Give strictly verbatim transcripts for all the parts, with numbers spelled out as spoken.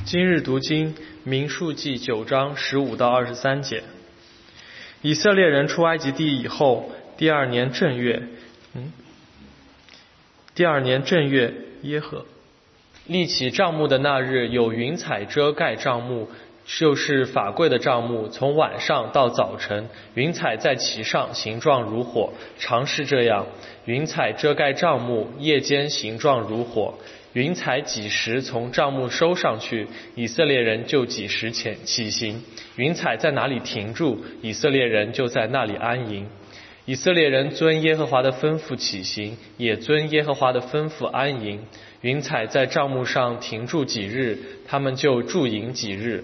今日读经民数记九章十五到二十三节。以色列人出埃及地以后，第二年正月，嗯，第二年正月耶和立起帐幕的那日，有云彩遮盖帐幕，就是法柜的帐幕，从晚上到早晨，云彩在其上，形状如火，常是这样。云彩遮盖帐幕，夜间形状如火。云彩几时从帐幕收上去，以色列人就几时前起行。云彩在哪里停住，以色列人就在那里安营。以色列人遵耶和华的吩咐起行，也遵耶和华的吩咐安营。云彩在帐幕上停住几日，他们就驻营几日。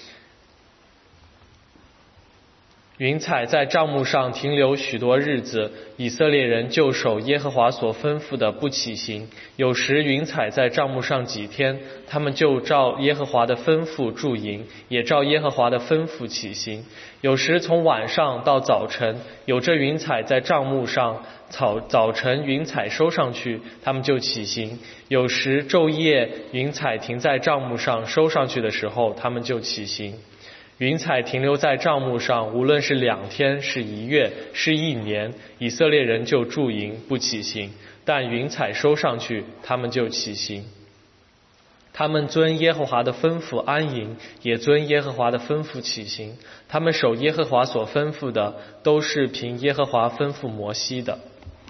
云彩在帐幕上停留许多日子，以色列人就守耶和华所吩咐的不起行。有时云彩在帐幕上几天，他们就照耶和华的吩咐驻营，也照耶和华的吩咐起行。有时从晚上到早晨，有这云彩在帐幕上，早早晨云彩收上去，他们就起行。有时昼夜云彩停在帐幕上，收上去的时候，他们就起行。云彩停留在帐幕上，无论是两天，是一月，是一年，以色列人就驻营不起行，但云彩收上去，他们就起行。他们遵耶和华的吩咐安营，也遵耶和华的吩咐起行。他们守耶和华所吩咐的，都是凭耶和华吩咐摩西的。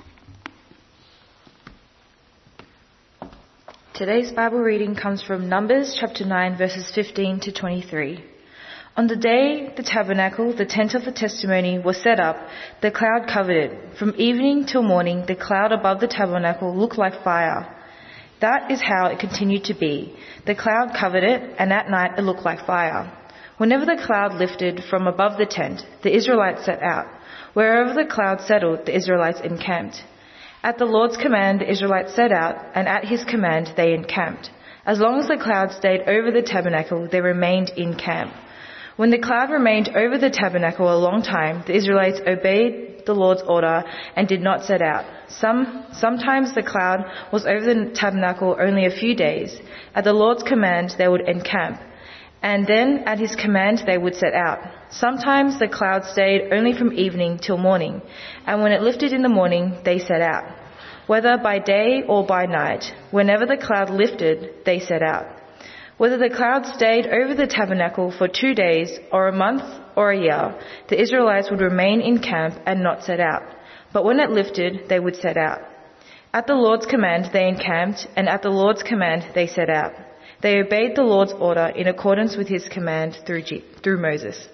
Today's Bible reading comes from Numbers chapter nine verses fifteen to twenty-three. On the day the tabernacle, the tent of the testimony, was set up, the cloud covered it. From evening till morning, the cloud above the tabernacle looked like fire. That is how it continued to be. The cloud covered it, and at night it looked like fire. Whenever the cloud lifted from above the tent, the Israelites set out. Wherever the cloud settled, the Israelites encamped. At the Lord's command, the Israelites set out, and at his command they encamped. As long as the cloud stayed over the tabernacle, they remained in camp. When the cloud remained over the tabernacle a long time, the Israelites obeyed the Lord's order and did not set out. Some, sometimes the cloud was over the tabernacle only a few days. At the Lord's command, they would encamp, and then at his command they would set out. Sometimes the cloud stayed only from evening till morning, and when it lifted in the morning, they set out. Whether by day or by night, whenever the cloud lifted, they set out. Whether the cloud stayed over the tabernacle for two days, or a month, or a year, the Israelites would remain in camp and not set out. But when it lifted, they would set out. At the Lord's command they encamped, and at the Lord's command they set out. They obeyed the Lord's order in accordance with his command through, G- through Moses.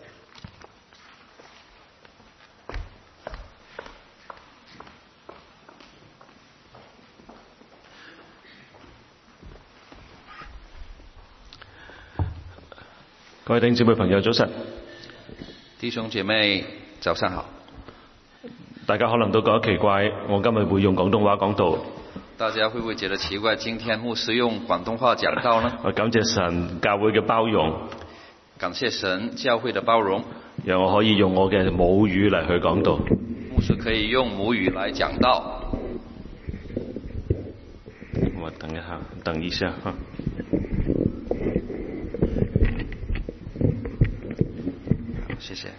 各位弟兄姊妹朋友早晨， 弟兄姐妹早上好。 大家可能都覺得奇怪，我今日會用廣東話講道。 大家會不會覺得奇怪？今天牧師用廣東話講道呢？ 我感謝神教會嘅包容， 感謝神教會的包容， 讓我可以用我嘅母語嚟去講道。 牧師可以用母語來講道。 我等一下，等一下哈。 謝謝。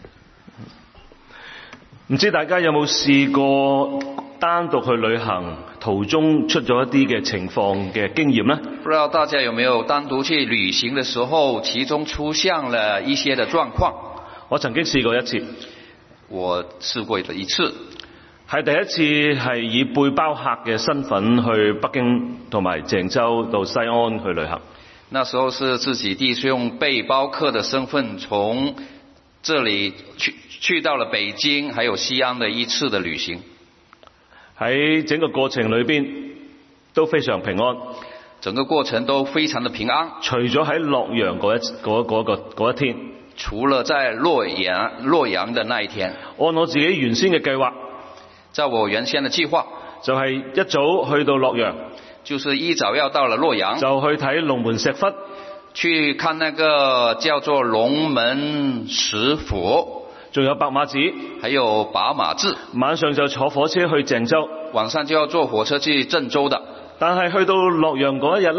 唔知大家有冇試過單獨去旅行，途中出咗一啲嘅情況嘅經驗呢？ 不知道大家有沒有單獨去旅行的時候，其中出現了一些的狀況？ 我曾經試過一次。 我試過一次。 係第一次係以背包客嘅身份去北京同埋鄭州到西安去旅行。 那時候是自己弟兄用背包客的身份從這裡去去到了北京還有西安的一次的旅行。 喺整個過程裏邊都非常平安， 整個過程都非常的平安。 除咗喺洛陽嗰一嗰嗰個嗰一天， 除了在洛陽洛陽的那一天， 按我自己原先嘅計劃， 在我原先的計劃就係一早去到洛陽， 就是一早要到了洛陽， 就去睇龍門石窟， 去看那個叫做龍門石窟， 仲有白馬寺， 還有白馬寺。 晚上就坐火車去鄭州， 晚上就要坐火車去鄭州的。 但係去到洛陽嗰一日呢，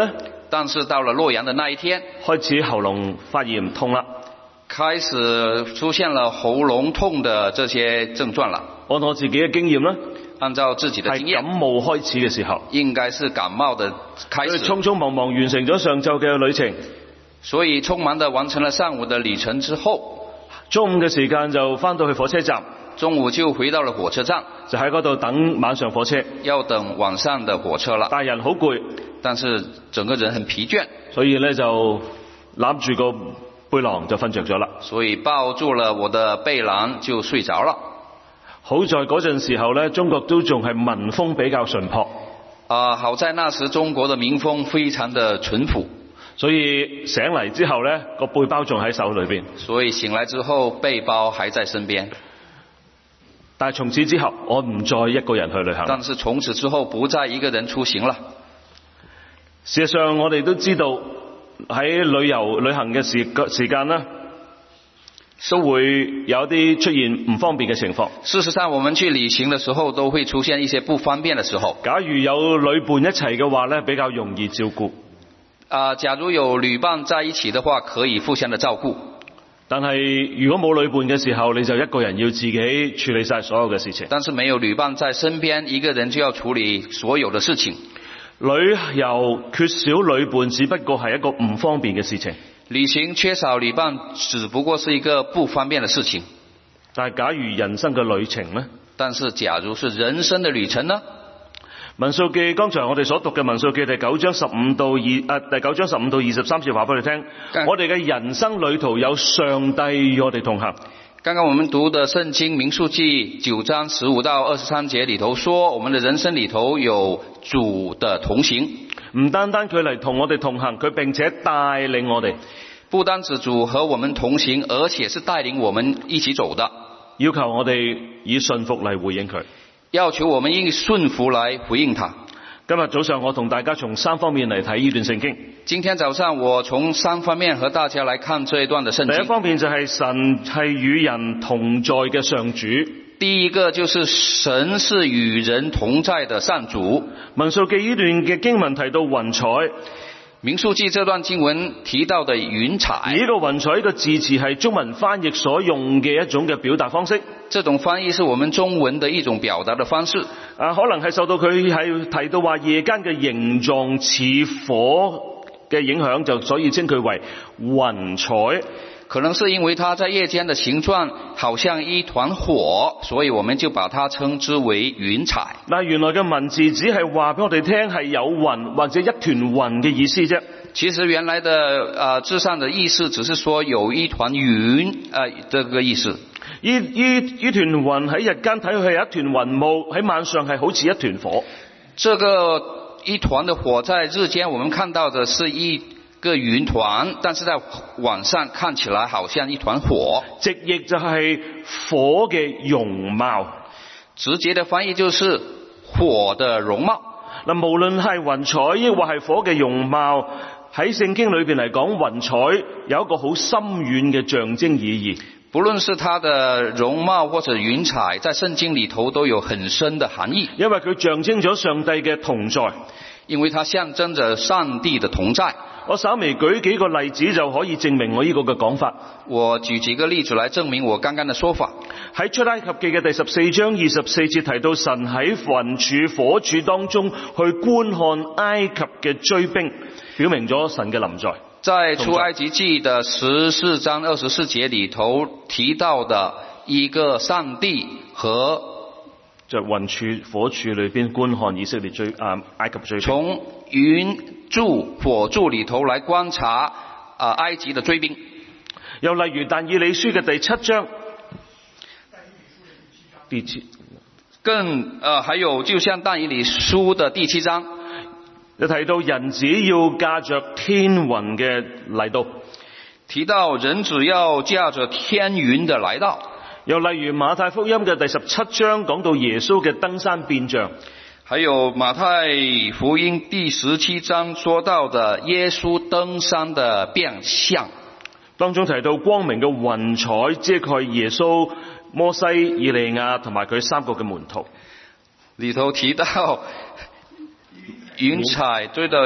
但是到了洛陽的那一天， 開始喉嚨發炎痛啦。 開始出現了喉嚨痛的這些症狀了。 按我自己嘅經驗啦， 按照自己的經驗， 係感冒開始嘅時候， 應該是感冒的開始。 匆匆忙忙完成咗上晝嘅旅程， 所以匆忙地完成了上午的旅程之後， 中午嘅時間就返到去火車站， 中午就回到了火車站， 就喺嗰度等晚上火車， 要等晚上的火車了。 但人好攰， 但是整個人很疲倦， 所以呢就攬住個背囊就瞓着咗啦。 所以抱住了我的背囊就睡着了。 好在嗰陣時候呢，中國都仲係民風比較淳樸。 啊，好在那時中國的民風非常的淳樸， 所以醒嚟之後呢，個背包仲喺手裏邊。 所以醒來之後背包還在身邊。 但係從此之後，我唔再一個人去旅行。 但是從此之後不再一個人出行了。 事實上，我哋都知道喺旅遊旅行嘅時時間呢，都會有啲出現唔方便嘅情況。 事實上，我們去旅行的時候都會出現一些不方便的時候。 假如有旅伴一齊嘅話呢，比較容易照顧。 啊，假如有旅伴在一起的話，可以互相的照顧。 但係如果冇旅伴嘅時候，你就一個人要自己處理晒所有嘅事情。 但是沒有旅伴在身邊，一個人就要處理所有的事情。 旅遊缺少旅伴，只不過係一個唔方便嘅事情。 旅行缺少旅伴，只不過是一個不方便的事情。 但係假如人生嘅旅程呢？ 但是假如是人生的旅程呢？ 民數記，剛才我哋所讀嘅民數記第九章十五到二啊第九章十五到二十三節話俾你聽，我哋嘅人生旅途有上帝與我哋同行。 剛剛我們讀的聖經民數記九章十五到二十三節裏頭說，我們的人生裏頭有主的同行。 唔單單佢嚟同我哋同行，佢並且帶領我哋。 不單止主和我們同行，而且是帶領我們一起走的。 要求我哋以信服嚟回應佢。 要求我們以順服來回應他。 今日早上我同大家從三方面嚟睇呢段聖經。 今天早上我從三方面和大家來看這一段的聖經。 第一方面就係神係與人同在嘅上主。 第一個就是神是與人同在的上主。 民數記呢段嘅經文提到雲彩。 民數記這段經文提到的雲彩， 而呢個雲彩呢個字詞係中文翻譯所用嘅一種嘅表達方式。 這種翻譯是我們中文的一種表達的方式。 啊，可能係受到佢係提到話夜間嘅形狀似火嘅影響，就所以稱佢為雲彩。 可能是因為它在夜間的形狀好像一團火，所以我們就把它稱之為雲彩。 嗱，原來嘅文字只係話俾我哋聽係有雲或者一團雲嘅意思啫。 其實原來的呃字上的意思只是說有一團雲呃這個意思。 呢呢呢團雲喺日間睇去係一團雲霧，喺晚上係好似一團火。 這個一團的火在日間我們看到的是一個雲團，但是在晚上看起來好像一團火。 直譯就係火嘅容貌， 直接的翻譯就是火的容貌。 嗱，無論係雲彩抑或係火嘅容貌，喺聖經裏邊嚟講，雲彩有一個好深遠嘅象徵意義。 不論是它的容貌或者雲彩，在聖經裏頭都有很深的含義。 因為佢象徵咗上帝嘅同在， 因為它象徵着上帝的同在。 我稍微舉幾個例子就可以證明我呢個嘅講法。 我舉幾個例子來證明我剛剛的說法。 喺出埃及記嘅第十四章二十四節提到，神喺雲柱火柱當中去觀看埃及嘅追兵，表明咗神嘅臨在。 在出埃及記的十四章二十四節裏頭提到的一個上帝和在雲柱火柱裏邊觀看以色列追啊埃及追兵。 從雲柱火柱裏頭來觀察啊埃及的追兵。 又例如但以理書嘅第七章，第七更呃還有就像但以理書的第七章， 就提到人子要駕着天雲嘅嚟到， 提到人子要駕着天雲的來到。 又例如馬太福音嘅第十七章講到耶穌嘅登山變像， 還有馬太福音第十七章說到的耶穌登山的變像， 當中提到光明嘅雲彩遮蓋耶穌、摩西、以利亞同埋佢三個嘅門徒。 裏頭提到雲彩對的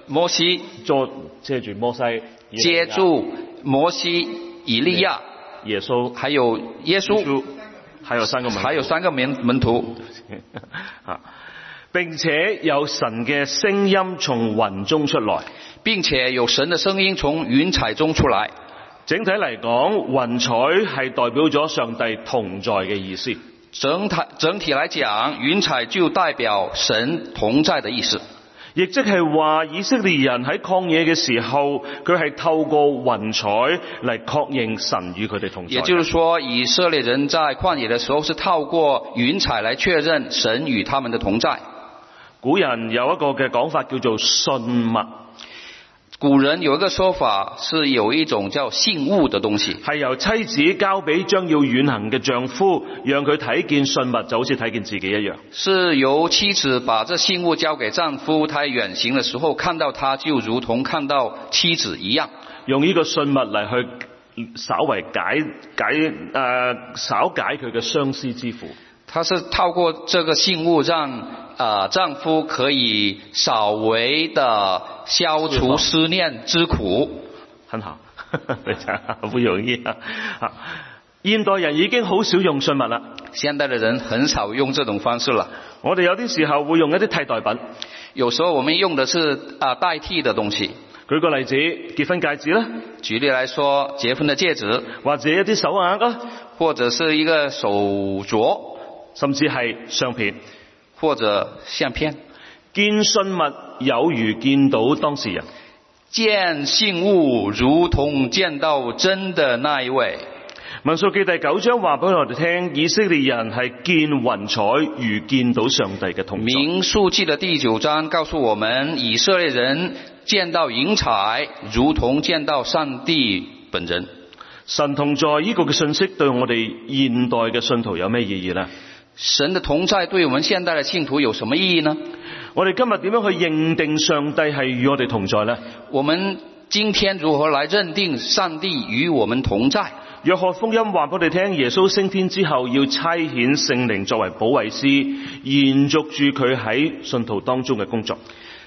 摩西捉遮住摩西， 接住摩西、以利亞、 耶穌， 還有耶穌， 耶穌還有三個門徒， 還有三個門門徒。 啊，並且有神嘅聲音從雲中出來， 並且有神的聲音從雲彩中出來。 整體嚟講，雲彩係代表咗上帝同在嘅意思。 整體整體嚟講，雲彩就代表神同在的意思。 亦即係話，以色列人喺曠野嘅時候，佢係透過雲彩嚟確認神與佢哋同在。 也就是說，以色列人在曠野的時候是透過雲彩來確認神與他們的同在。 古人有一個嘅講法叫做信物。 古人有一個說法，是有一種叫信物的東西， 係由妻子交俾將要遠行嘅丈夫，讓佢睇見信物就好似睇見自己一樣。 是由妻子把這信物交給丈夫，他遠行的時候看到他就如同看到妻子一樣， 用呢個信物嚟去稍為解解誒、呃、稍解佢嘅相思之苦。 他是透過這個信物讓呃丈夫可以稍微的消除思念之苦。 很好，不容易啊！現代人已經好少用信物啦。 現代的人很少用這種方式了。 我哋有啲時候會用一啲替代品。 有時候我們用的是啊、呃、代替的東西。 舉個例子，結婚戒指啦。 舉例來說，結婚的戒指， 或者一啲手鐲啊， 或者是一個手鐲， 甚至係相片， 或者相片。 見信物有如見到當事人， 見信物如同見到真的那一位。 民數記第九章話俾我哋聽，以色列人係見雲彩如見到上帝嘅同在。 民數記的第九章告訴我們，以色列人見到雲彩如同見到上帝本人。 神同在呢個嘅信息對我哋現代嘅信徒有咩意義呢？ 神的同在對我們現代的信徒有什麼意義呢？ 我哋今日點樣去認定上帝係與我哋同在呢？ 我們今天如何來認定上帝與我們同在？ 約翰福音話俾我哋聽，耶穌升天之後要差遣聖靈作為保惠師，延續住佢喺信徒當中嘅工作。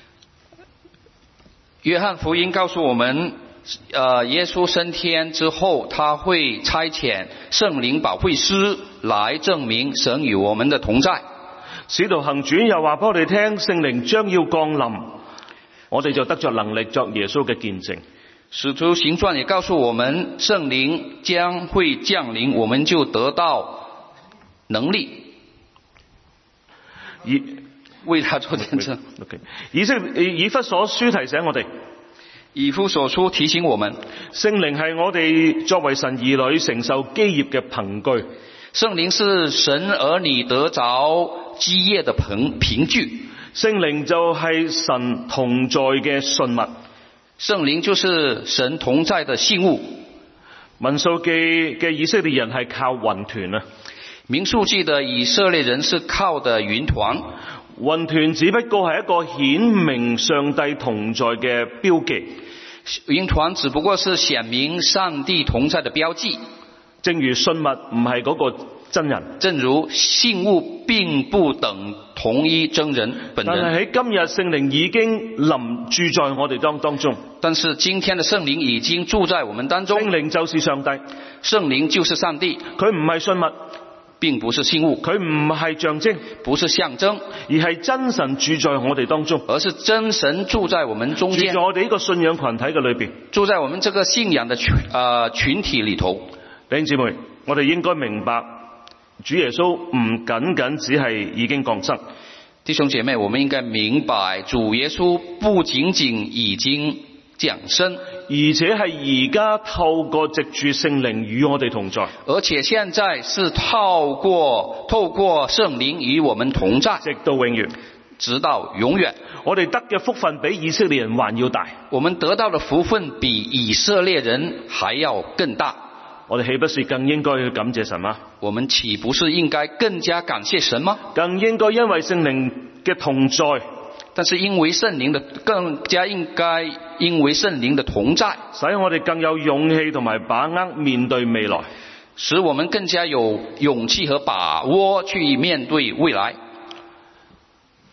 約翰福音告訴我們，呃，耶穌升天之後，他會差遣聖靈保惠師來證明神與我們的同在。 使徒行傳又話俾我哋聽，聖靈將要降臨，我哋就得着能力作耶穌嘅見證。 使徒行傳也告訴我們，聖靈將會降臨，我們就得到能力， 以為他做見證。 Okay. 以色以弗所書提醒我哋， 以弗所書提醒我們， 聖靈係我哋作為神兒女承受基業嘅憑據。 聖靈是神兒女得着基業的憑憑據。 聖靈就係神同在嘅信物。 聖靈就是神同在的信物。 民數記嘅以色列人係靠雲團啊。 民數記的以色列人是靠的雲團。 雲團只不過係一個顯明上帝同在嘅標記。 雲團只不過是顯明上帝同在的標記。 正如信物唔係嗰個真人， 正如信物並不等同於真人本人。 但係喺今日聖靈已經臨住在我哋當當中。 但是今天的聖靈已經住在我們當中。 聖靈就是上帝， 聖靈就是上帝， 佢唔係信物， 並不是信物， 佢唔係象徵， 不是象徵， 而係真神住在我哋當中， 而是真神住在我們中間， 住在我哋呢個信仰群體嘅裏邊， 住在我們這個信仰的群呃群體裏頭。 弟兄姊妹，我哋應該明白，主耶穌唔僅僅只係已經降生。 弟兄姐妹，我們應該明白，主耶穌不僅僅已經降生， 而且係而家透過藉住聖靈與我哋同在， 而且現在是透過透過聖靈與我們同在， 直到永遠， 直到永遠。 我哋得嘅福分比以色列人還要大， 我們得到的福分比以色列人還要更大。 我哋豈不是更應該去感謝神嗎？ 我們豈不是應該更加感謝神嗎？ 更應該因為聖靈嘅同在， 但是因為聖靈的更加應該因為聖靈的同在， 使我哋更有勇氣同埋把握面對未來， 使我們更加有勇氣和把握去面對未來。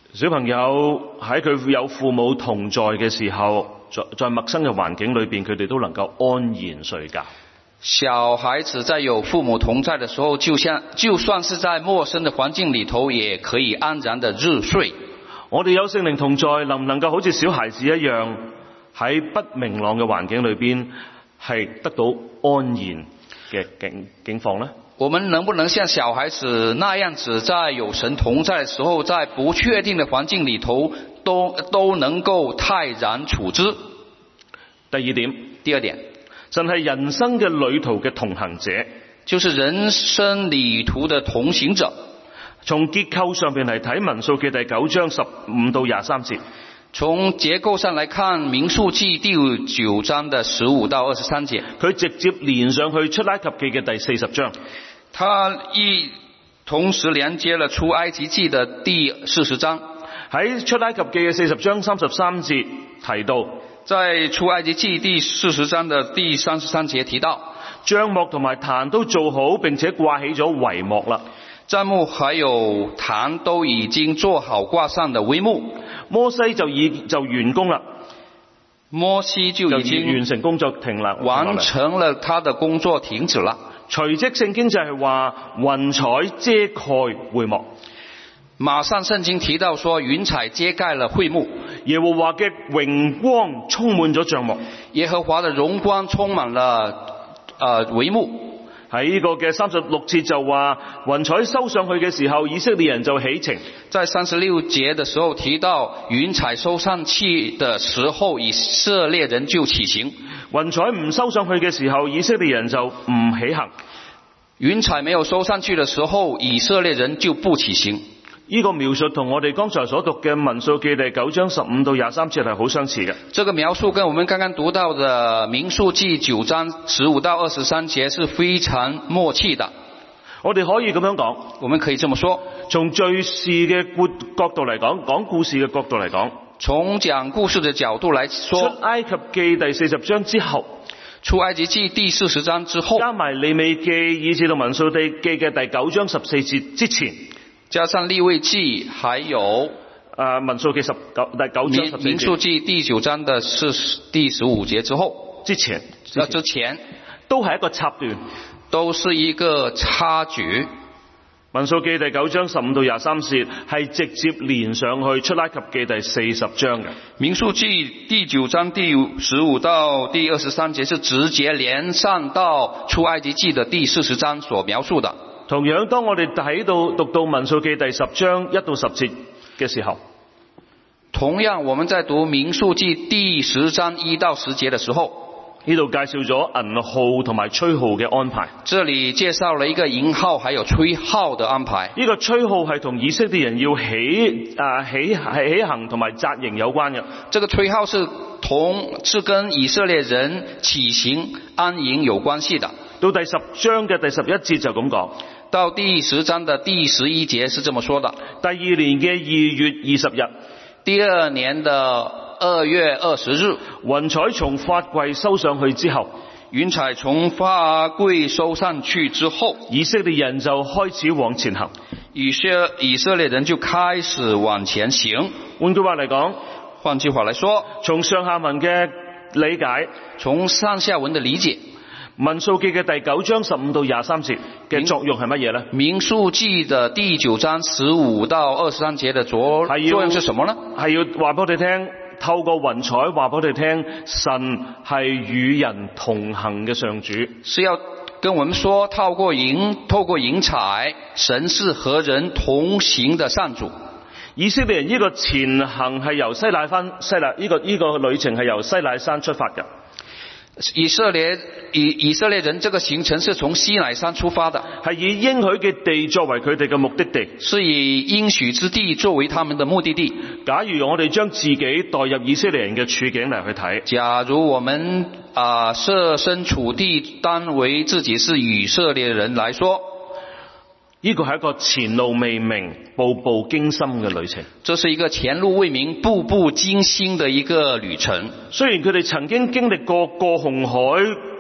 小朋友喺佢有父母同在嘅時候，在在陌生嘅環境裏邊，佢哋都能夠安然睡覺。 小孩子在有父母同在的時候，就像就算是在陌生的環境裏頭，也可以安然的入睡。 我哋有聖靈同在，能唔能夠好似小孩子一樣喺不明朗嘅環境裏邊係得到安然嘅境境況呢？ 我們能不能像小孩子那樣子，在有神同在的時候，在不確定的環境裏頭，都都能夠泰然處之？ 第二點， 第二點， 神係人生嘅旅途嘅同行者， 就是人生旅途的同行者。 從結構上邊嚟睇，民數記第九章十五到廿三節。 從結構上來看，民數記第九章的十五到二十三節， 佢直接連上去出埃及記嘅第四十章。 他一同時連接了出埃及記的第四十章。 喺出埃及記嘅四十章三十三節提到， 在出埃及記第四十章的第三十三節提到， 帳幕同埋壇都做好，並且掛起咗帷幕啦。 帳幕還有壇都已經做好，掛上的帷幕。 摩西就已就完工啦， 摩西就已經完成工作停啦， 完成了他的工作停止了。 隨即聖經就係話雲彩遮蓋會幕， 馬上聖經提到說雲彩遮蓋了會幕， 耶和華嘅榮光充滿咗帳幕， 耶和華的榮光充滿了呃帷幕。 喺呢個嘅三十六節就話雲彩收上去嘅時候，以色列人就起程。 在三十六節的時候提到雲彩收上去的時候，以色列人就起行。 雲彩唔收上去嘅時候，以色列人就唔起行。 雲彩沒有收上去的時候，以色列人就不起行。 呢個描述同我哋剛才所讀嘅民數記第九章十五到廿三節係好相似嘅。 這個描述跟我們剛剛讀到的民數記九章十五到二十三節是非常默契的。 我哋可以咁樣講， 我們可以這麼說， 從敘事嘅角度嚟講，講故事嘅角度嚟講， 從講故事的角度來說， 出埃及記第四十章之後， 出埃及記第四十章之後， 加埋利未記以至到民數記嘅第九章十四節之前， 加上利未記還有誒民數記十九第九章十四節， 民數記第九章的是第十五節之後， 之前之前，之前都係一個插段， 都是一個插曲。 民數記第九章十五到廿三節係直接連上去出埃及記第四十章嘅。 民數記第九章第十五到第二十三節是直接連上到出埃及記的第四十章所描述的。 同樣，當我哋睇到讀到民數記第十章一到十節嘅時候， 同樣我們在讀民數記第十章一到十節的時候， 呢度介紹咗銀號同埋吹號嘅安排。 這裡介紹了一個銀號還有吹號的安排。 呢個吹號係同以色列人要起啊起係起行同埋紮營有關嘅。 這個吹號是同是跟以色列人起行安營有關係的。 到第十章嘅第十一節就咁講。 到第十章的第十一節是這麼說的。 第二年嘅二月二十日， 第二年的二月二十日， 雲彩從法櫃收上去之後， 雲彩從法櫃收上去之後， 以色列人就開始往前行。 以色以色列人就開始往前行。 換句話嚟講， 換句話來說， 從上下文嘅理解， 從上下文的理解， 民數記嘅第九章十五到廿三節嘅作用係乜嘢呢？ 民數記的第九章十五到二十三節的作作用是什麼呢？ 係要話俾我哋聽，透過雲彩話俾我哋聽，神係與人同行嘅上主。 是要跟我們說，透過雲透過雲彩，神是和人同行的上主。 以色列人呢個前行係由西乃翻西乃呢個呢個旅程係由西乃山出發嘅。 以色列以以色列人這個行程是從西乃山出發的， 係以應許嘅地作為佢哋嘅目的地， 是以應許之地作為他們的目的地。 假如我哋將自己代入以色列人嘅處境嚟去睇， 假如我們啊、呃、設身處地當為自己是以色列人來說， 呢個係一個前路未明、步步驚心嘅旅程。 這是一個前路未明、步步驚心的一個旅程。 雖然佢哋曾經經歷過過紅海、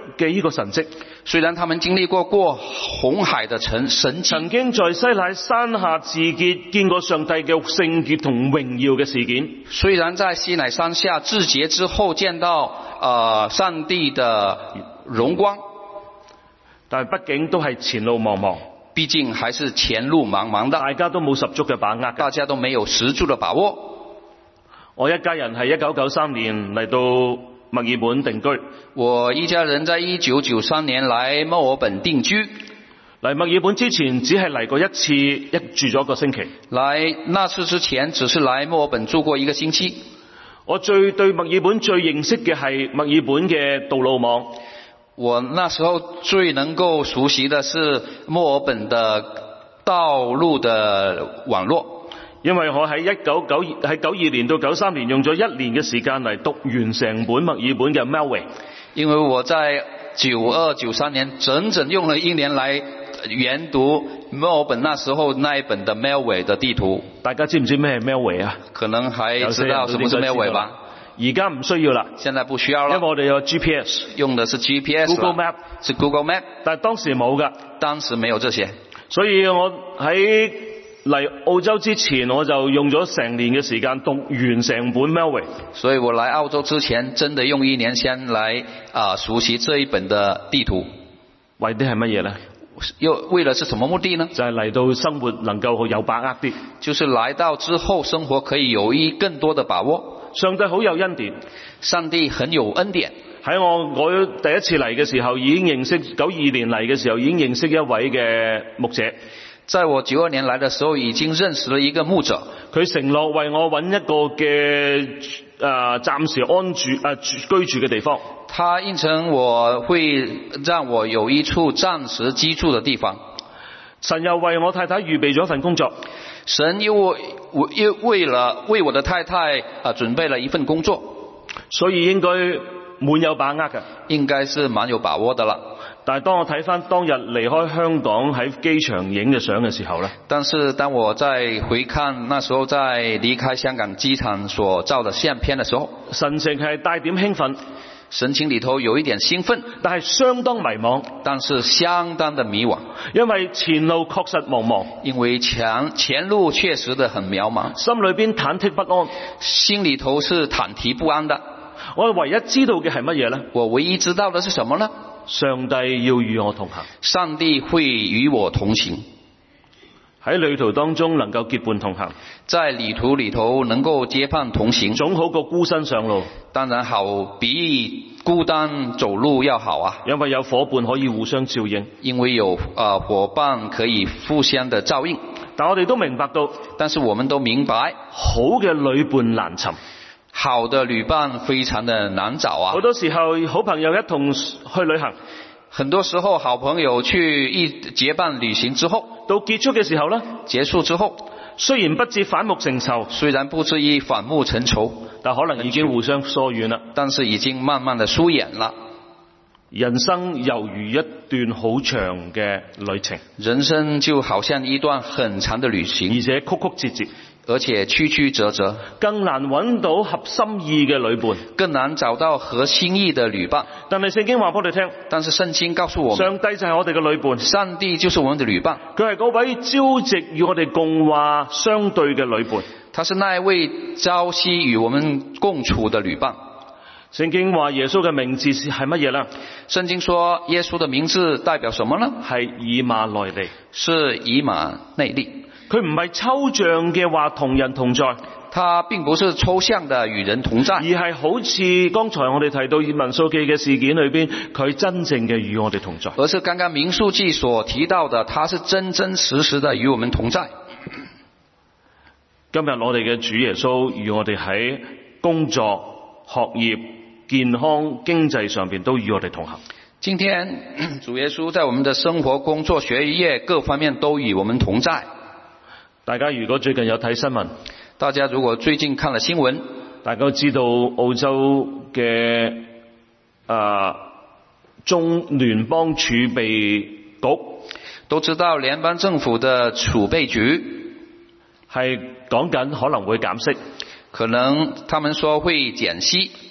嘅呢個神蹟。 雖然他們經歷過過紅海的神神蹟， 曾經在西乃山下自潔見過上帝嘅聖潔同榮耀嘅事件。 雖然在西乃山下自潔之後見到呃上帝的榮光， 但係畢竟都係前路茫茫， 畢竟還是前路茫茫的， 大家都冇十足嘅把握， 大家都沒有十足的把握。 我一家人係一九九三年嚟到墨爾本定居。 我一家人在一九九三年來墨爾本定居。 嚟墨爾本之前只係嚟過一次，一住咗一個星期。 來那次之前只是來墨爾本住過一個星期。 我最對墨爾本最認識嘅係墨爾本嘅道路網。 我那時候最能夠熟悉的是墨爾本的道路的網絡。 因為我喺一九九喺九二年到九三年用咗一年嘅時間嚟讀完成本墨爾本嘅 Melway。 因為我在九二九三年整整用了一年來研讀墨爾本那時候那一本的 Melway 的地圖。 大家知唔知咩係 Melway 啊？ 可能還知道什麼是 Melway 吧？ 而家唔需要啦， 現在不需要了， 因為我哋有 G P S， 用的是 G P S，Google Map， 是 Google Map， 但係當時冇㗎， 當時沒有這些， 所以我喺嚟澳洲之前我就用咗成年嘅時間讀完成本 Melway。 所以我來澳洲之前真的用一年先來啊、呃、熟悉這一本的地圖。 為的係乜嘢呢？ 又為了是什麼目的呢？ 就係嚟到生活能夠有把握啲， 就是來到之後生活可以有一更多的把握。 上帝好有恩典， 上帝很有恩典。 喺我我第一次嚟嘅時候已經認識，九二年嚟嘅時候已經認識一位嘅牧者。 在我九二年來的時候已經認識了一個牧者， 佢承諾為我揾一個嘅誒、呃、暫時安住誒、呃、居住嘅地方。 他應承我會讓我有一處暫時居住的地方。 神又為我太太預備咗一份工作。 神又為又為了為我的太太啊準備了一份工作， 所以應該滿有把握嘅， 應該是蠻有把握的啦。 但係當我睇翻當日離開香港喺機場影嘅相嘅時候呢， 但是當我再回看那時候在離開香港機場所照的相片的時候， 神情係帶點興奮， 神情裏頭有一點興奮， 但係相當迷茫， 但是相當的迷惘， 因為前路確實茫茫， 因為前前路確實的很渺茫， 心裏邊忐忑不安， 心裏頭是忐忑不安的。 我唯一知道嘅係乜嘢呢？ 我唯一知道的是什麼呢？ 上帝要與我同行， 上帝會與我同行， 喺旅途當中能夠結伴同行， 在旅途裏頭能夠結伴同行， 總好過孤身上路。 當然好比孤單走路要好啊， 因為有夥伴可以互相照應， 因為有啊、呃、夥伴可以互相的照應。 但我哋都明白到， 但是我們都明白， 好嘅旅伴難尋。 好的旅伴非常的難找啊！ 好多時候好朋友一同去旅行， 很多時候好朋友去一結伴旅行之後， 到結束嘅時候呢， 結束之後， 雖然不至反目成仇， 雖然不至於反目成仇， 但可能已經互相疏遠啦。 但是已經慢慢的疏遠了。 人生猶如一段好長嘅旅程， 人生就好像一段很長的旅行， 而且曲曲折折。 而且曲曲折折， 更難揾到合心意嘅旅伴， 更難找到合心意的旅伴。 但係聖經話俾我哋聽， 但是聖經告訴我們， 上帝就係我哋嘅旅伴， 上帝就是我們的旅伴， 佢係嗰位朝夕與我哋共話相對嘅旅伴， 他是那一位朝夕與我們共處的旅伴。 聖經話耶穌嘅名字係乜嘢呢？ 聖經說耶穌的名字代表什麼呢？ 係以馬內利， 是以馬內利。 佢唔係抽象嘅話同人同在， 他並不是抽象的與人同在， 而係好似剛才我哋提到民數記嘅事件裏邊，佢真正嘅與我哋同在。 而是剛剛民數記所提到的，他是真真實實的與我們同在。 今日我哋嘅主耶穌與我哋喺工作、學業、健康、經濟上邊都與我哋同行。 今天主耶穌在我們的生活、工作、學業各方面都與我們同在。 大家如果最近有睇新聞， 大家如果最近看了新聞， 大家都知道澳洲嘅誒、呃、中聯邦儲備局都知道聯邦政府的儲備局係講緊可能會減息， 可能他們說會減息，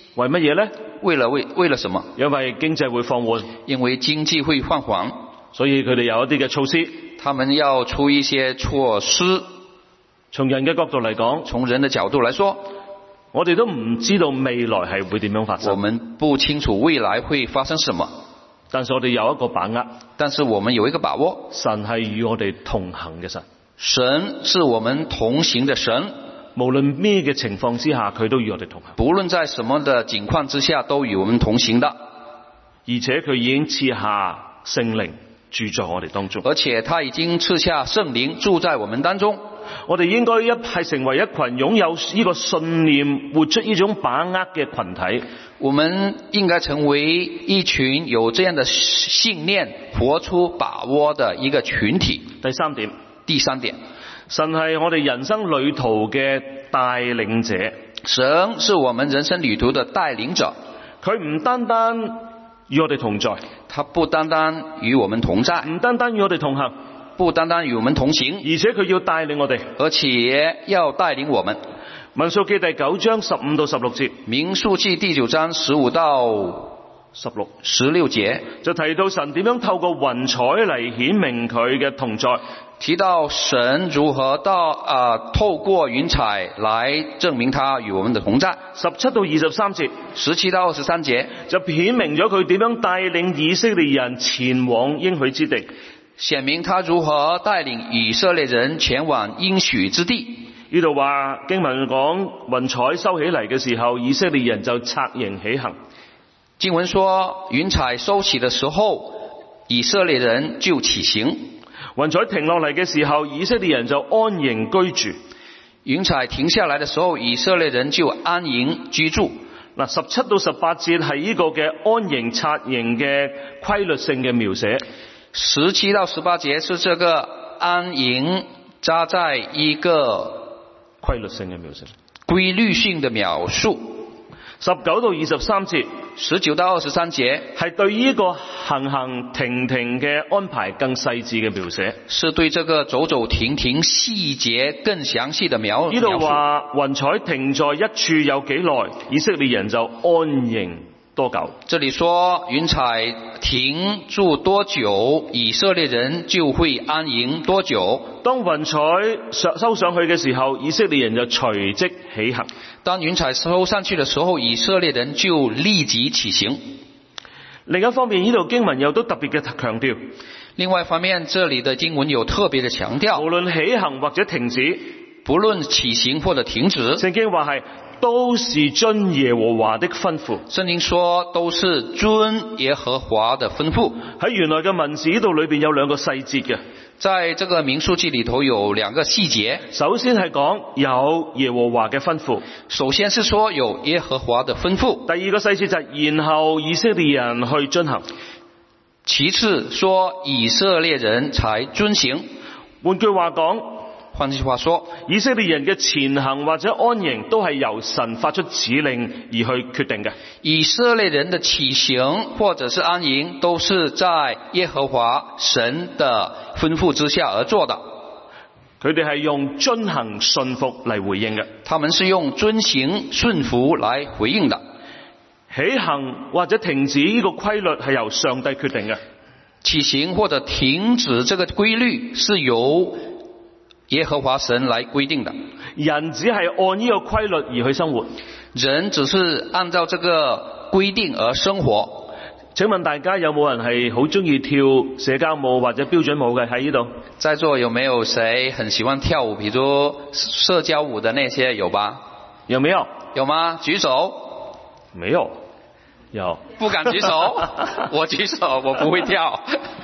為乜嘢呢？ 為了為為了什麼？ 因為經濟會放緩， 因為經濟會放緩， 所以佢哋有一啲嘅措施。 他們要出一些措施。 從人嘅角度嚟講， 從人的角度來說， 我哋都唔知道未來係會點樣發生。 我們不清楚未來會發生什麼， 但是我哋有一個把握。 但是我們有一個把握， 神係與我哋同行嘅神。 神是我們同行的神， 無論咩嘅情況之下，佢都與我哋同行。 不論在什麼的境況之下，都與我們同行的。 而且佢已經賜下聖靈住在我哋當中。 而且他已經賜下聖靈住在我們當中。 我哋應該一係成為一群擁有呢個信念、活出呢種把握嘅群體。 我們應該成為一群有這樣的信念、活出把握的一個群體。 第三點， 第三點， 神係我哋人生旅途嘅帶領者。 神是我們人生旅途的帶領者。 佢唔單單與我哋同在， 他不單單與我們同在， 唔單單與我哋同行， 不單單與我們同行， 而且佢要帶領我哋， 而且要帶領我們。 民數記第九章十五到十六節， 民數記第九章十五到十六十六節就提到神點樣透過雲彩嚟顯明佢嘅同在， 提到神如何到啊、呃、透過雲彩來證明他與我們的同在。 十七到二十三節， 十七到二十三節就顯明咗佢點樣帶領以色列人前往應許之地， 顯明他如何帶領以色列人前往應許之地。 呢度話經文講雲彩收起嚟嘅時候，以色列人就策營起行。 經文說雲彩收起的時候，以色列人就起行。 雲彩停落嚟嘅時候，以色列人就安營居住。 雲彩停下來的時候，以色列人就安營居住。 嗱，十七到十八節係呢個嘅安營策營嘅規律性嘅描寫。 十七到十八節是這個安營扎在一個規律性嘅描述， 規律性的描述。 十九到二十三節， 十九到二十三節係對呢個行行停停嘅安排更細緻嘅描寫， 是對這個走走停停細節更詳細的描述。 呢度話雲彩停在一處有幾耐，以色列人就安營多久。 這裡說雲彩停住多久，以色列人就會安營多久。 當雲彩收上去嘅時候，以色列人就隨即起行。 當雲彩收上去的時候，以色列人就立即起行。 另一方面，呢度經文又都特別嘅強調。 另外一方面，這裡的經文有特別的強調， 無論起行或者停止， 不論起行或者停止， 聖經話係都是遵耶和華的吩咐。 聖經說都是遵耶和華的吩咐。 喺原來嘅文字呢度裏邊有兩個細節嘅。 在這個民數記裡頭有兩個細節。 首先係講有耶和華嘅吩咐。 首先是說有耶和華的吩咐。 第二個細節就係然後以色列人去遵行。 其次說以色列人才遵行。 換句話講， 換句話說， 以色列人嘅前行或者安營都係由神發出指令而去決定嘅。 以色列人的起行或者是安營都是在耶和華神的吩咐之下而做的。 佢哋係用遵行順服嚟回應嘅。 他們是用遵行順服來回應的。 起行或者停止呢個規律係由上帝決定嘅。 起行或者停止這個規律是由耶和華神來規定的。 人只係按呢個規律而去生活。 人只是按照這個規定而生活。 請問大家有冇人係好中意跳社交舞或者標準舞嘅喺呢度？ 在座有沒有誰很喜歡跳舞，比如社交舞的那些，有吧？ 有沒有？ 有嗎？舉手。 沒有。有。 不敢舉手。我舉手，我不會跳。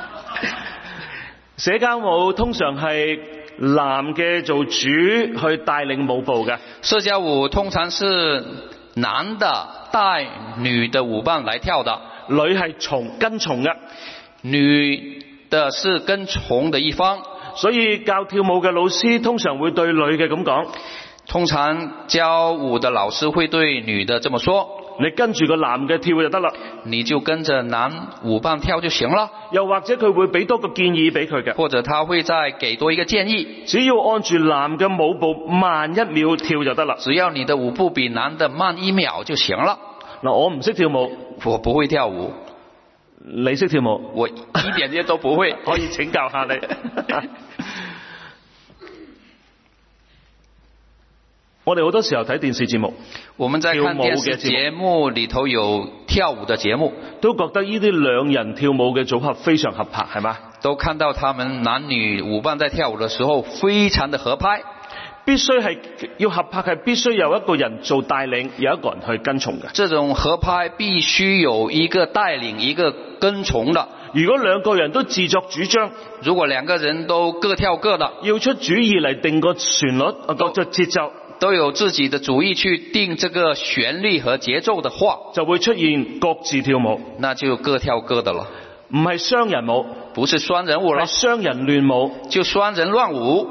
社交舞通常係男嘅做主去帶領舞步嘅。 社交舞通常是男的帶女的舞伴來跳的。 女係從跟從嘅， 女的是跟從的一方， 所以教跳舞嘅老師通常會對女嘅咁講。 通常教舞的老師會對女的這麼說： 你跟住個男嘅跳就得啦， 你就跟着男舞伴跳就行了。 又或者佢會俾多個建議俾佢嘅， 或者他會再給多一個建議， 只要按住男嘅舞步慢一秒跳就得啦。 只要你的舞步比男的慢一秒就行了。 嗱，我唔識跳舞， 我不會跳舞， 你識跳舞， 我一點嘢都不會。 可以請教下你。我哋好多時候睇電視節目， 我們在看電視節目裏頭有跳舞的節目， 都覺得呢啲兩人跳舞嘅組合非常合拍，係嘛？ 都看到他們男女舞伴在跳舞的時候非常的合拍。 必須係要合拍，係必須有一個人做帶領，有一個人去跟從嘅。 這種合拍必須有一個帶領，一個跟從的。 如果兩個人都自作主張， 如果兩個人都各跳各的， 要出主意嚟定個旋律，啊個節奏， 都有自己的主意去定這個旋律和節奏的話， 就會出現各自跳舞， 那就各跳各的了。 唔係雙人舞， 不是雙人舞了， 係雙人亂舞， 就雙人亂舞。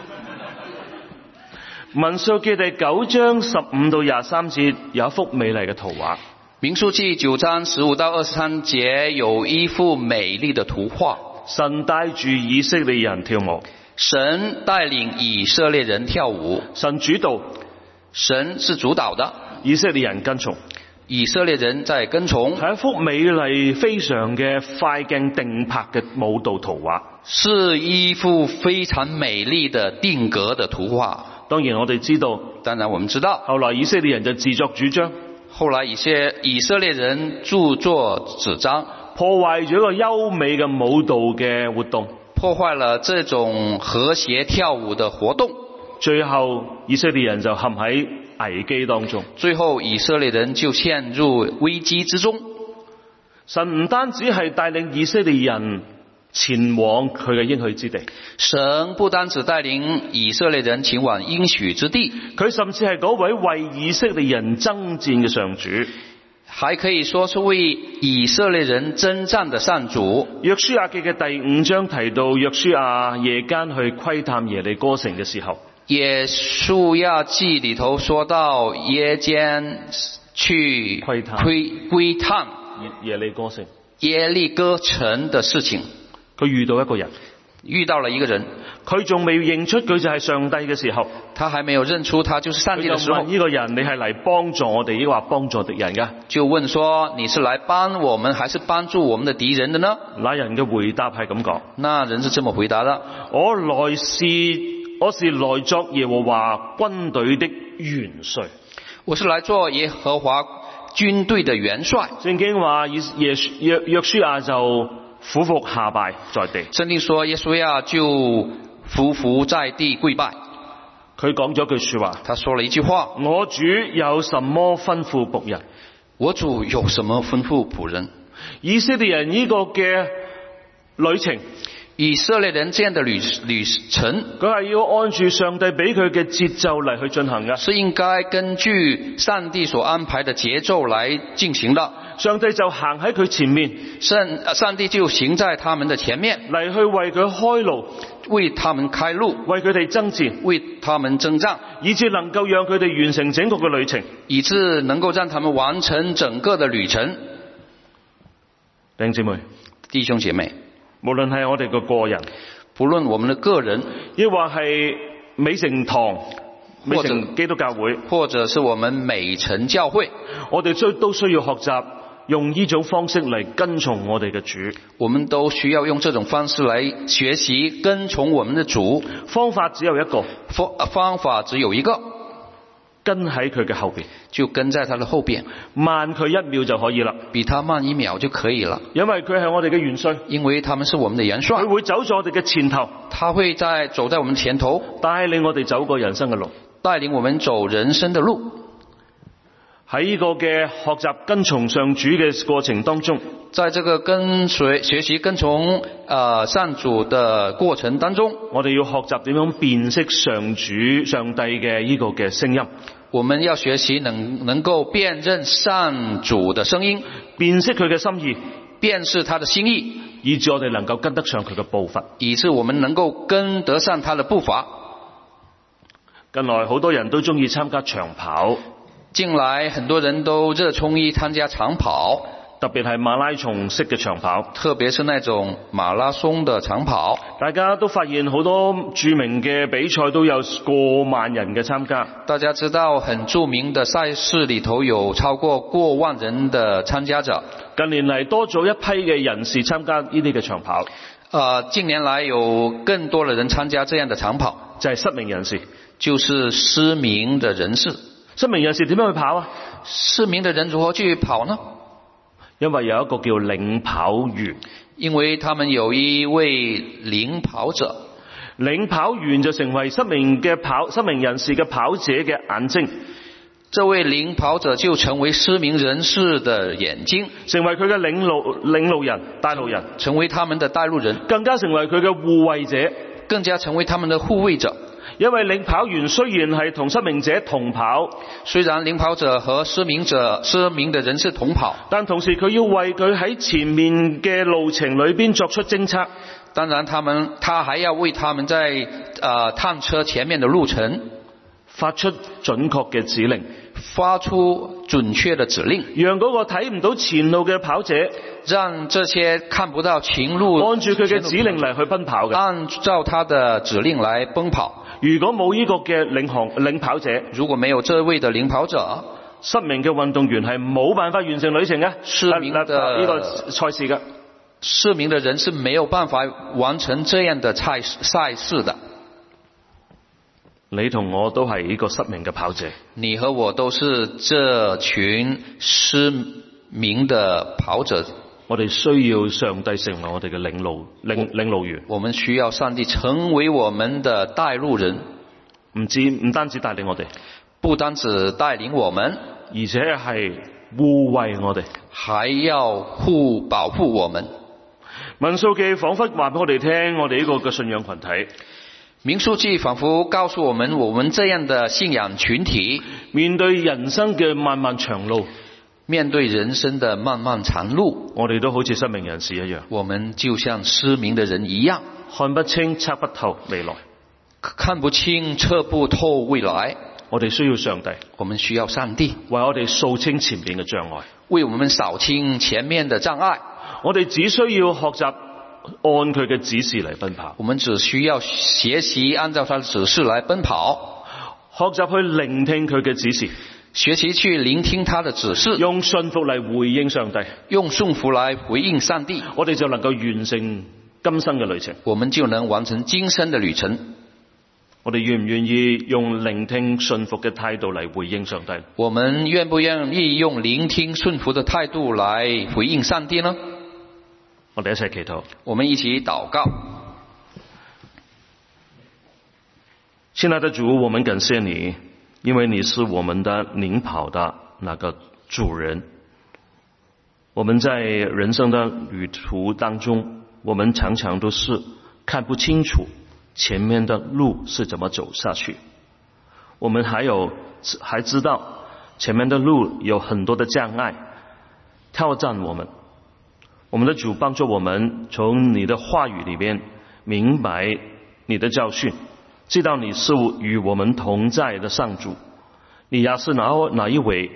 民數記第九章十五到廿三節有一幅美麗嘅圖畫。 民數記九章十五到二十三節有一幅美麗的圖畫。 神帶住以色列人跳舞， 神帶領以色列人跳舞， 神主導， 神是主導的， 以色列人跟從， 以色列人在跟從， 係一幅美麗非常嘅快鏡定拍嘅舞蹈圖畫， 是一幅非常美麗的定格的圖畫。 當然我哋知道， 當然我們知道， 後來以色列人就自作主張， 後來一些以色列人著作主張， 破壞咗一個優美嘅舞蹈嘅活動， 破壞了這種和諧跳舞的活動， 最後以色列人就陷喺危機當中。 最後以色列人就陷入危機之中。 神唔單止係帶領以色列人前往佢嘅應許之地， 神不單止帶領以色列人前往應許之地， 佢甚至係嗰位為以色列人爭戰嘅上主， 還可以說是為以色列人征戰的上主。 約書亞記嘅第五章提到約書亞夜間去窺探耶利哥城嘅時候， 耶書亞記裏頭說到夜間去窺探窺窺探耶利哥城耶利哥城的事情， 佢遇到一個人， 遇到了一個人， 佢仲未認出佢就係上帝嘅時候， 他還沒有認出他就是上帝的時候， 佢就問呢個人，你係嚟幫助我哋抑或幫助敵人㗎？ 就問說，你是來幫我們還是幫助我們的敵人的呢？ 那人嘅回答係咁講， 那人是這麼回答的， 我來是我是來作耶和華軍隊的元帥， 我是來做耶和華軍隊的元帥。 聖經話耶約約書亞就俯伏下拜在地。 聖經說耶穌亞就俯伏在地跪拜。 佢講咗句說話， 他說了一句話， 我主有什麼吩咐僕人？ 我主有什麼吩咐僕人？ 以色列人呢個嘅旅程， 以色列人這樣的旅旅程， 佢係要按住上帝俾佢嘅節奏嚟去進行嘅， 是應該根據上帝所安排的節奏來進行的。 上帝就行喺佢前面， 上上帝就行在他們的前面， 嚟去為佢開路， 為他們開路， 為佢哋爭戰， 為他們征戰， 以致能夠讓佢哋完成整個嘅旅程， 以致能夠讓他們完成整個的旅程。 弟兄姊妹， 弟兄姐妹， 無論係我哋個個人， 不論我們的個人， 亦或係美城堂、美城基督教會， 或者是我們美城教會， 我哋需都需要學習用呢種方式嚟跟從我哋嘅主。 我們都需要用這種方式來學習跟從我們的主。 方法只有一個， 方方法只有一個， 跟喺佢嘅後邊， 就跟在他的後邊， 慢佢一秒就可以啦， 比他慢一秒就可以了。 因為佢係我哋嘅元帥， 因為他們是我們的元帥， 佢會走在我哋嘅前頭， 他會在走在我們前頭， 帶領我哋走過人生嘅路， 帶領我們走人生的路。 喺呢個嘅學習跟從上主嘅過程當中， 在這個跟隨學習跟從呃上主的過程當中， 我哋要學習點樣辨識上主上帝嘅呢個嘅聲音。 我們要學習能能夠辨認上主的聲音， 辨識佢嘅心意， 辨識他的心意， 以致我哋能夠跟得上佢嘅步伐， 以致我們能夠跟得上他的步伐。 近來好多人都中意參加長跑， 近來很多人都熱衷於參加長跑， 特特別係馬拉松式嘅長跑。 特別是那種馬拉松的長跑， 大家都發現好多著名嘅比賽都有過萬人嘅參加。 大家知道很著名的賽事裏頭有超過過萬人的參加者。 近年嚟多咗一批嘅人士參加呢啲嘅長跑。 呃，近年來有更多的人參加這樣的長跑， 就係失明人士， 就是失明的人士。 失明人士點樣去跑啊？ 失明的人如何去跑呢？ 因為有一個叫領跑員， 因為他們有一位領跑者， 領跑員就成為失明嘅跑失明人士嘅跑者嘅眼睛。 這位領跑者就成為失明人士的眼睛， 成為佢嘅領路領路人帶路人， 成為他們的帶路人， 更加成為佢嘅護衛者， 更加成為他們的護衛者。 因為領跑員雖然係同失明者同跑， 雖然領跑者和失明者失明的人士同跑， 但同時佢要為佢喺前面嘅路程裏邊作出偵測。 當然他們他還要為他們在呃探測前面的路程發出準確嘅指令， 發出準確的指令， 讓嗰個睇唔到前路嘅跑者， 讓這些看不到前路按住佢嘅指令嚟去奔跑嘅， 按照他的指令來奔跑。 如果冇呢個嘅領航領跑者， 如果沒有這位的領跑者， 失明嘅運動員係冇辦法完成旅程嘅， 失明的呢個賽事嘅， 失明的人是沒有辦法完成這樣的賽賽事的。 你同我都係呢個失明嘅跑者， 你和我都是這群失明的跑者。 我哋需要上帝成為我哋嘅領路領領路員。 我們需要上帝成為我們的帶路人， 唔止唔單止帶領我哋， 不單止帶領我們， 而且係護衛我哋， 還要護保護我們。 民數記仿佛話俾我哋聽，我哋呢個嘅信仰群體。 民數記仿佛告訴我們，我們這樣的信仰群體面對人生嘅漫漫長路， 面對人生的漫漫長路， 我哋都好似失明人士一樣， 我們就像失明的人一樣， 看不清測不透未來， 看不清測不透未來。 我哋需要上帝， 我們需要上帝為我哋掃清前面嘅障礙， 為我們掃清前面的障礙。 我哋只需要學習按佢嘅指示嚟奔跑， 我們只需要學習按照他的指示來奔跑， 學習去聆聽佢嘅指示， 學習去聆聽他的指示， 用信服嚟回應上帝， 用信服來回應上帝， 我哋就能夠完成今生嘅旅程， 我們就能完成今生的旅程。 我哋願唔願意用聆聽信服嘅態度嚟回應上帝？ 我們願不願意用聆聽信服的態度來回應上帝呢？ 我哋一齊祈禱， 我們一起禱告。 親愛的主，我們感謝你，因為你是我們的領跑的那個主人。我們在人生的旅途當中，我們常常都是看不清楚前面的路是怎麼走下去。我們還有還知道前面的路有很多的障礙挑戰我們。我們的主幫助我們從你的話語裏面明白你的教訓，知道你是與我們同在的上主，你也是哪哪一位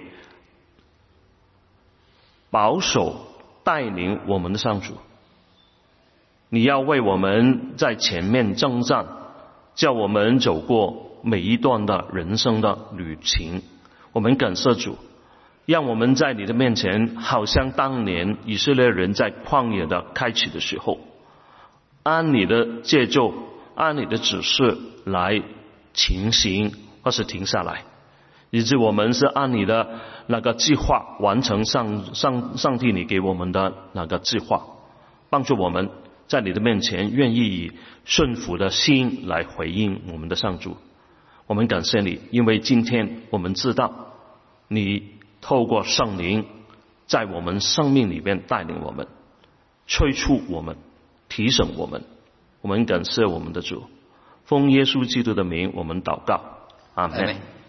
保守帶領我們的上主。你要為我們在前面征戰，叫我們走過每一段的人生的旅程。我們感謝主，讓我們在你的面前好像當年以色列人在曠野的開啟的時候，按你的節奏，按你的指示來前行或是停下來，以致我們是按你的那個計劃完成上上上帝你給我們的那個計劃，幫助我們在你的面前願意以順服的心來回應我們的上主。我們感謝你，因為今天我們知道你透過聖靈在我們生命裏面帶領我們，催促我們，提醒我們。我們感謝我們的主，奉耶穌基督的名我們禱告，阿們。